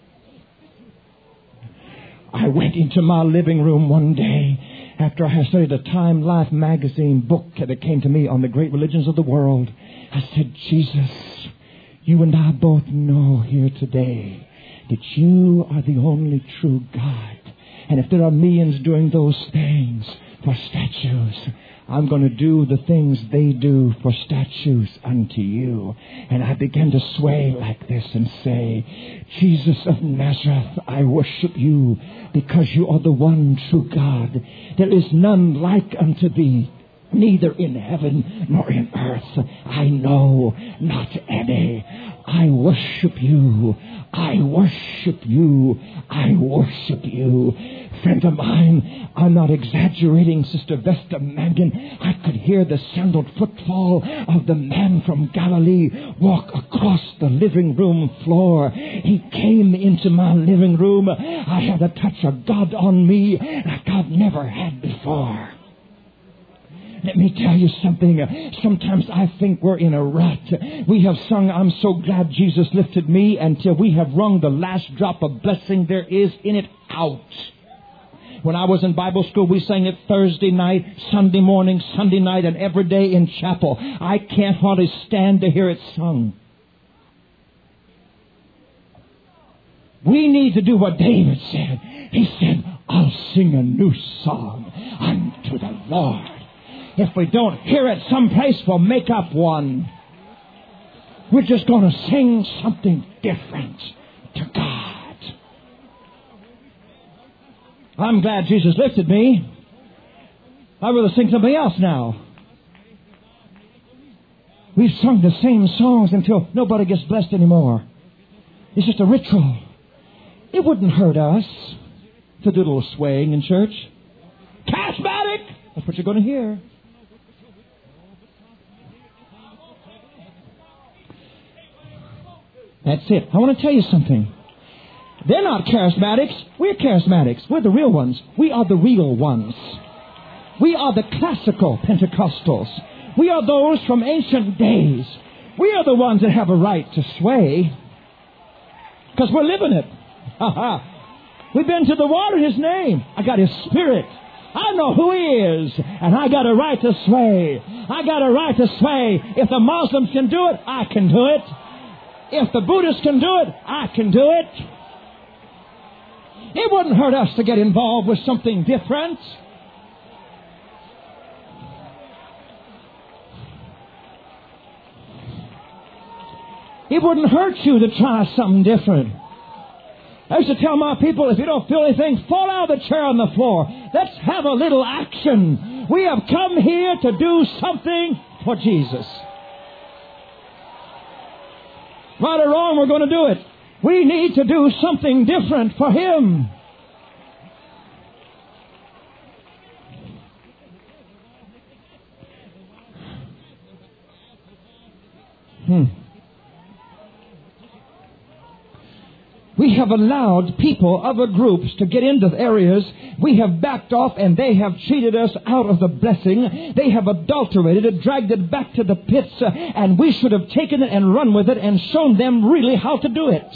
I went into my living room one day after I had studied a Time Life magazine book that came to me on the great religions of the world. I said, Jesus, you and I both know here today that you are the only true God. And if there are millions doing those things for statues, I'm going to do the things they do for statues unto you. And I began to sway like this and say, Jesus of Nazareth, I worship you because you are the one true God. There is none like unto thee, neither in heaven nor in earth. I know not any. I worship you. I worship you. I worship you. Friend of mine, I'm not exaggerating, Sister Vesta Mangan. I could hear the sandaled footfall of the man from Galilee walk across the living room floor. He came into my living room. I had a touch of God on me like I've never had before. Let me tell you something. Sometimes I think we're in a rut. We have sung, I'm so glad Jesus lifted me, until we have wrung the last drop of blessing there is in it out. When I was in Bible school, we sang it Thursday night, Sunday morning, Sunday night, and every day in chapel. I can't hardly stand to hear it sung. We need to do what David said. He said, I'll sing a new song unto the Lord. If we don't hear it someplace, we'll make up one. We're just going to sing something different to God. I'm glad Jesus lifted me. I'd rather sing something else now. We've sung the same songs until nobody gets blessed anymore. It's just a ritual. It wouldn't hurt us to do a little swaying in church. Charismatic! That's what you're going to hear. That's it. I want to tell you something. They're not charismatics. We're charismatics. We're the real ones. We are the real ones. We are the classical Pentecostals. We are those from ancient days. We are the ones that have a right to sway. Because we're living it. We've been to the water in His name. I got His Spirit. I know who He is. And I got a right to sway. I got a right to sway. If the Muslims can do it, I can do it. If the Buddhists can do it, I can do it. It wouldn't hurt us to get involved with something different. It wouldn't hurt you to try something different. I used to tell my people, if you don't feel anything, fall out of the chair on the floor. Let's have a little action. We have come here to do something for Jesus. Right or wrong, we're going to do it. We need to do something different for Him. We have allowed people, other groups, to get into areas. We have backed off and they have cheated us out of the blessing. They have adulterated it, dragged it back to the pits, and we should have taken it and run with it and shown them really how to do it.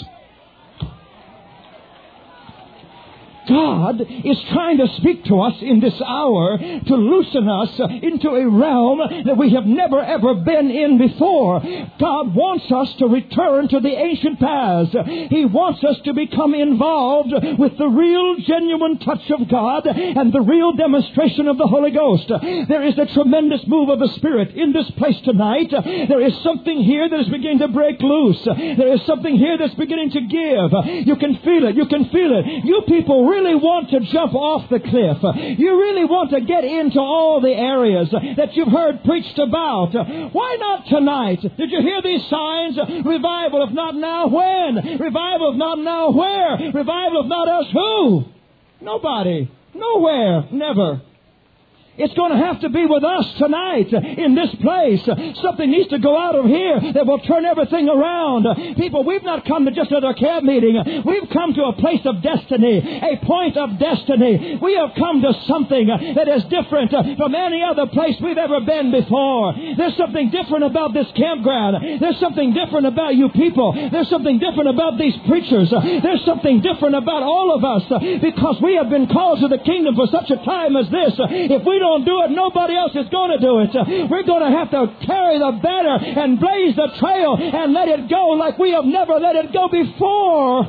God is trying to speak to us in this hour to loosen us into a realm that we have never ever been in before. God wants us to return to the ancient paths. He wants us to become involved with the real genuine touch of God and the real demonstration of the Holy Ghost. There is a tremendous move of the Spirit in this place tonight. There is something here that is beginning to break loose. There is something here that's beginning to give. You can feel it. You can feel it. You people really want to jump off the cliff. You really want to get into all the areas that you've heard preached about. Why not tonight? Did you hear these signs? Revival, if not now, when? Revival, if not now, where? Revival, if not us, who? Nobody. Nowhere. Never. It's going to have to be with us tonight in this place. Something needs to go out of here that will turn everything around. People, we've not come to just another camp meeting. We've come to a place of destiny, a point of destiny. We have come to something that is different from any other place we've ever been before. There's something different about this campground. There's something different about you people. There's something different about these preachers. There's something different about all of us because we have been called to the kingdom for such a time as this. If we don't do it, nobody else is going to do it. We're going to have to carry the banner and blaze the trail and let it go like we have never let it go before.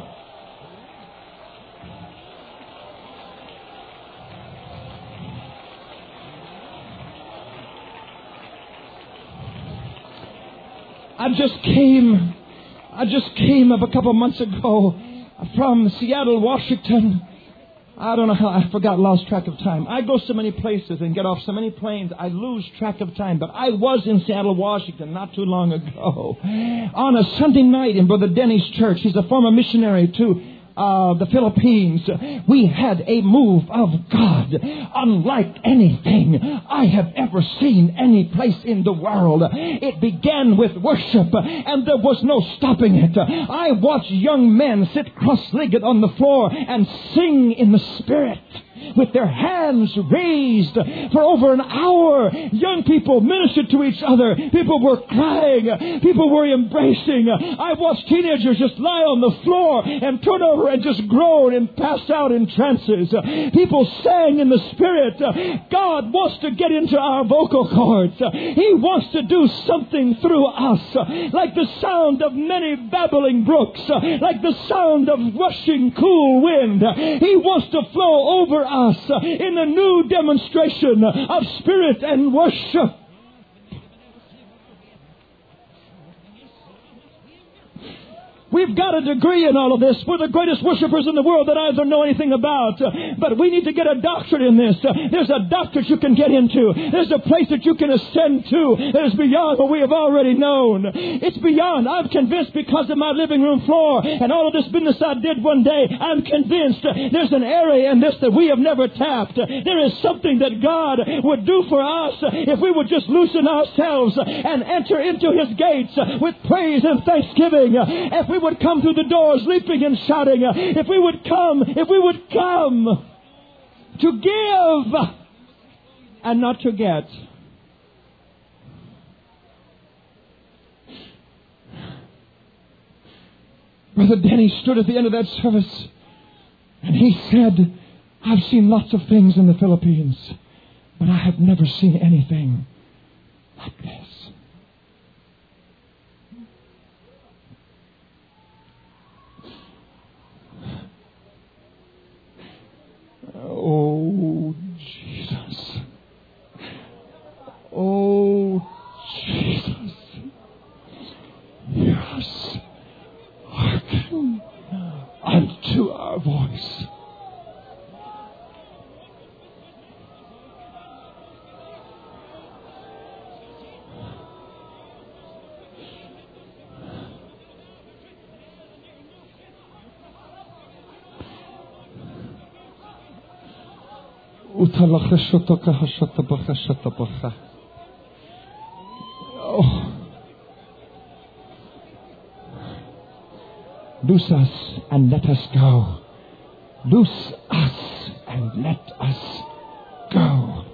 I just came up a couple months ago from Seattle, Washington. I don't know how, I lost track of time. I go so many places and get off so many planes, I lose track of time. But I was in Seattle, Washington not too long ago on a Sunday night in Brother Denny's church. He's a former missionary to the Philippines. We had a move of God unlike anything I have ever seen any place in the world. It began with worship and there was no stopping it. I watched young men sit cross-legged on the floor and sing in the Spirit with their hands raised for over an hour. Young people ministered to each other. People were crying. People were embracing. I watched teenagers just lie on the floor and turn over and just groan and pass out in trances. People sang in the Spirit. God wants to get into our vocal cords. He wants to do something through us, like the sound of many babbling brooks, like the sound of rushing cool wind. He wants to flow over us in a new demonstration of Spirit and worship. We've got a degree in all of this. We're the greatest worshipers in the world that I don't know anything about. But we need to get a doctorate in this. There's a doctorate you can get into. There's a place that you can ascend to that is beyond what we have already known. It's beyond. I'm convinced because of my living room floor and all of this business I did one day, I'm convinced there's an area in this that we have never tapped. There is something that God would do for us if we would just loosen ourselves and enter into His gates with praise and thanksgiving. If we would come through the doors leaping and shouting. If we would come to give and not to get. Brother Denny stood at the end of that service and he said, I've seen lots of things in the Philippines, but I have never seen anything like this. Oh, Jesus. Oh, Jesus. Yes. Hearken unto our voice. Oh. Loose us and let us go. Loose us and let us go.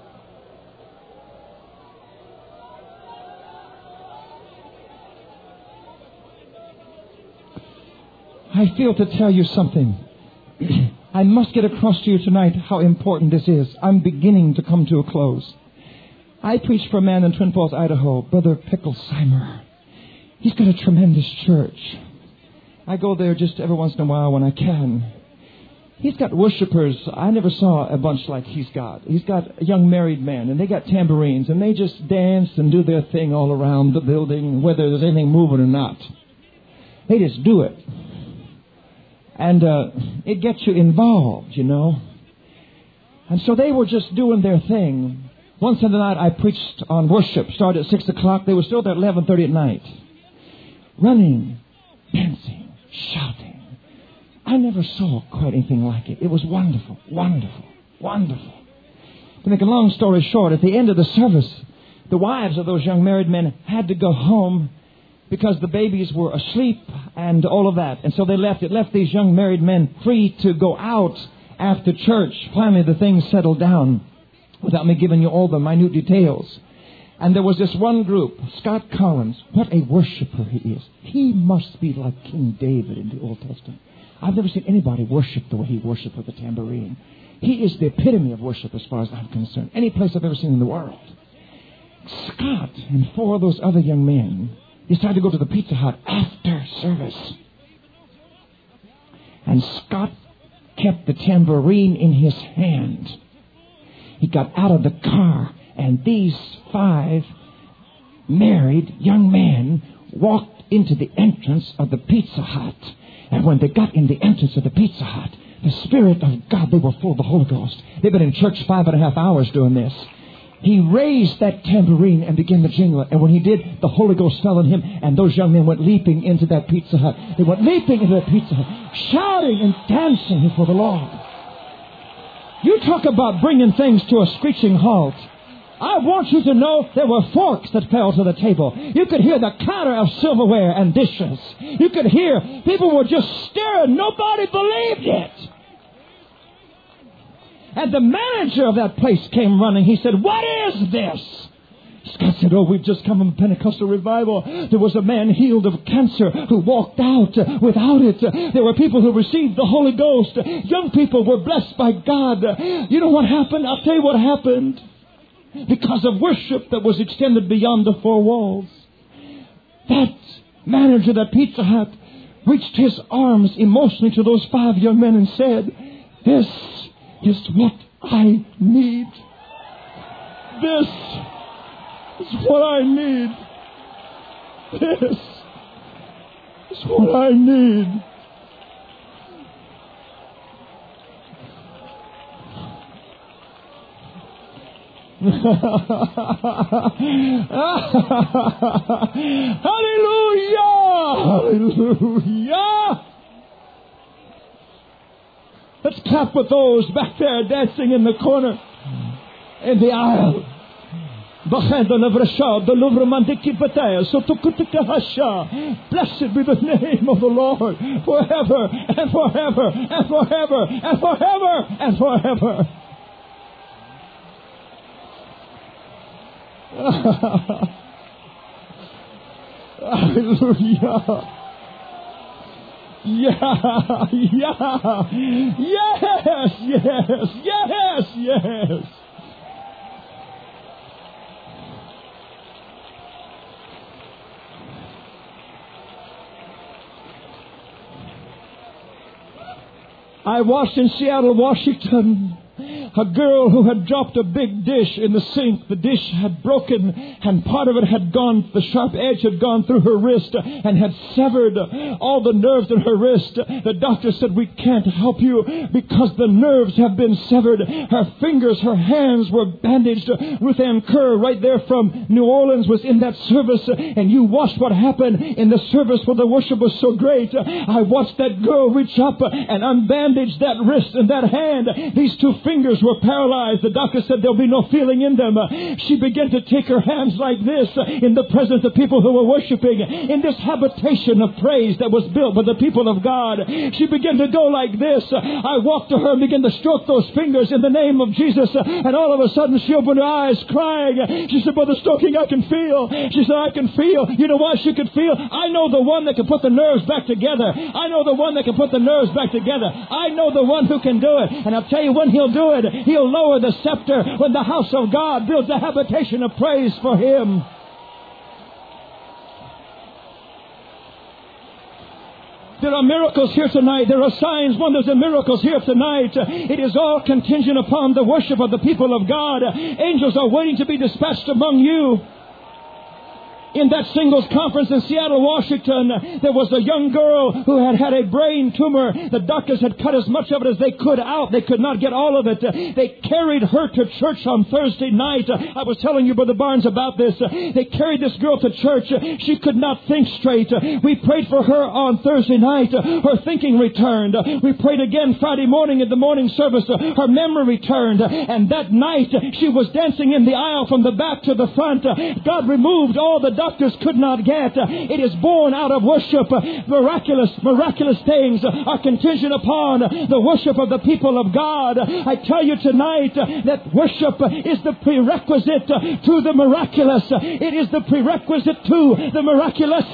I feel to tell you something. I must get across to you tonight how important this is. I'm beginning to come to a close. I preach for a man in Twin Falls, Idaho, Brother Picklesheimer. He's got a tremendous church. I go there just every once in a while when I can. He's got worshipers. I never saw a bunch like he's got. He's got a young married men, and they got tambourines, and they just dance and do their thing all around the building, whether there's anything moving or not. They just do it. And it gets you involved, you know. And so they were just doing their thing. One Sunday night I preached on worship. Started at 6 o'clock. They were still there at 11:30 at night. Running, dancing, shouting. I never saw quite anything like it. It was wonderful, wonderful, wonderful. To make a long story short, at the end of the service, the wives of those young married men had to go home because the babies were asleep and all of that. And so they left. It left these young married men free to go out after church. Finally, the thing settled down without me giving you all the minute details. And there was this one group, Scott Collins. What a worshiper he is. He must be like King David in the Old Testament. I've never seen anybody worship the way he worshiped with the tambourine. He is the epitome of worship as far as I'm concerned. Any place I've ever seen in the world. Scott and 4 of those other young men decided to go to the Pizza Hut after service. And Scott kept the tambourine in his hand. He got out of the car, and these 5 married young men walked into the entrance of the Pizza Hut. And when they got in the entrance of the Pizza Hut, the Spirit of God, they were full of the Holy Ghost. They've been in church 5.5 hours doing this. He raised that tambourine and began to jingle it. And when he did, the Holy Ghost fell on him. And those young men went leaping into that Pizza Hut. They went leaping into that Pizza Hut, shouting and dancing before the Lord. You talk about bringing things to a screeching halt. I want you to know there were forks that fell to the table. You could hear the clatter of silverware and dishes. You could hear people were just staring. Nobody believed it. And the manager of that place came running. He said, "What is this?" Scott said, "Oh, we've just come from a Pentecostal revival. There was a man healed of cancer who walked out without it. There were people who received the Holy Ghost. Young people were blessed by God. You know what happened? I'll tell you what happened. Because of worship that was extended beyond the 4 walls. That manager of that Pizza Hut reached his arms emotionally to those 5 young men and said, "This is what I need. This is what I need. This It's what I need. Hallelujah! Hallelujah! Let's clap with those back there dancing in the corner, in the aisle. Blessed be the name of the Lord forever and forever and forever and forever and forever. Hallelujah. Yeah, yeah. Yes, yes, yes, yes. I watched in Seattle, Washington, a girl who had dropped a big dish in the sink. The dish had broken and part of it had gone, the sharp edge had gone through her wrist and had severed all the nerves in her wrist. The doctor said, we can't help you because the nerves have been severed. Her fingers, her hands were bandaged. Ruth Ann Kerr, right there from New Orleans, was in that service, and you watched what happened in the service where the worship was so great. I watched that girl reach up and unbandage that wrist and that hand. These two fingers were paralyzed. The doctor said there'll be no feeling in them. She began to take her hands like this in the presence of people who were worshiping in this habitation of praise that was built by the people of God. She began to go like this. I walked to her and began to stroke those fingers in the name of Jesus, and all of a sudden she opened her eyes crying. She said, Brother Stoking, I can feel. She said, I can feel. You know why she could feel? I know the one that can put the nerves back together. I know the one that can put the nerves back together. I know the one who can do it. And I'll tell you when he'll do it. He'll lower the scepter when the house of God builds a habitation of praise for Him. There are miracles here tonight. There are signs, wonders, and miracles here tonight. It is all contingent upon the worship of the people of God. Angels are waiting to be dispatched among you. In that singles conference in Seattle, Washington, there was a young girl who had had a brain tumor. The doctors had cut as much of it as they could out. They could not get all of it. They carried her to church on Thursday night. I was telling you, Brother Barnes, about this. They carried this girl to church. She could not think straight. We prayed for her on Thursday night. Her thinking returned. We prayed again Friday morning in the morning service. Her memory returned. And that night, she was dancing in the aisle from the back to the front. God removed all the doctors could not get. It is born out of worship. Miraculous things are contingent upon the worship of the people of God. I tell you tonight that worship is the prerequisite to the miraculous. It is the prerequisite to the miraculous.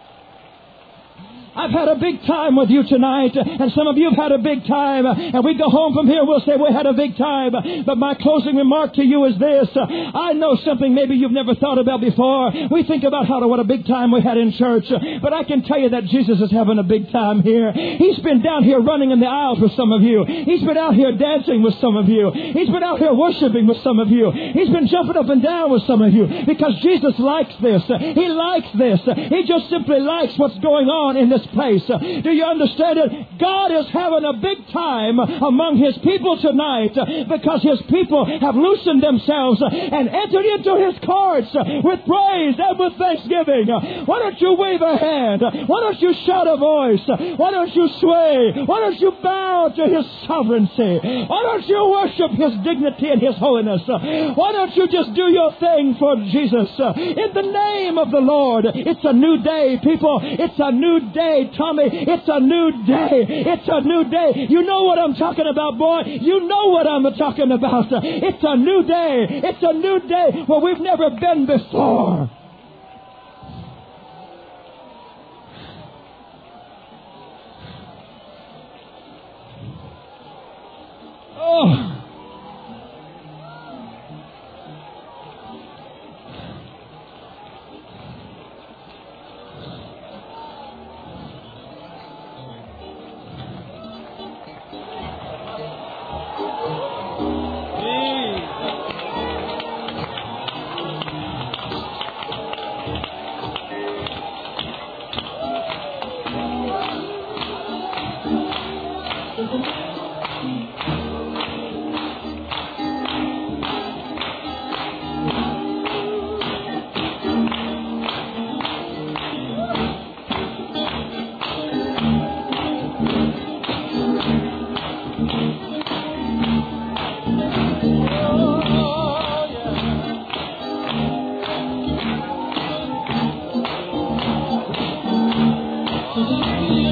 I've had a big time with you tonight, and some of you have had a big time, and we go home from here, we'll say we had a big time. But my closing remark to you is this. I know something maybe you've never thought about before. We think about what a big time we had in church, but I can tell you that Jesus is having a big time here. He's been down here running in the aisles with some of you. He's been out here dancing with some of you. He's been out here worshiping with some of you. He's been jumping up and down with some of you because Jesus likes this. He likes this. He just simply likes what's going on in this place. Do you understand it? God is having a big time among His people tonight because His people have loosened themselves and entered into His courts with praise and with thanksgiving. Why don't you wave a hand? Why don't you shout a voice? Why don't you sway? Why don't you bow to His sovereignty? Why don't you worship His dignity and His holiness? Why don't you just do your thing for Jesus? In the name of the Lord. It's a new day, people. It's a new day, Tommy. It's a new day. It's a new day. You know what I'm talking about, boy. You know what I'm talking about. It's a new day. It's a new day where we've never been before. Oh. Yeah.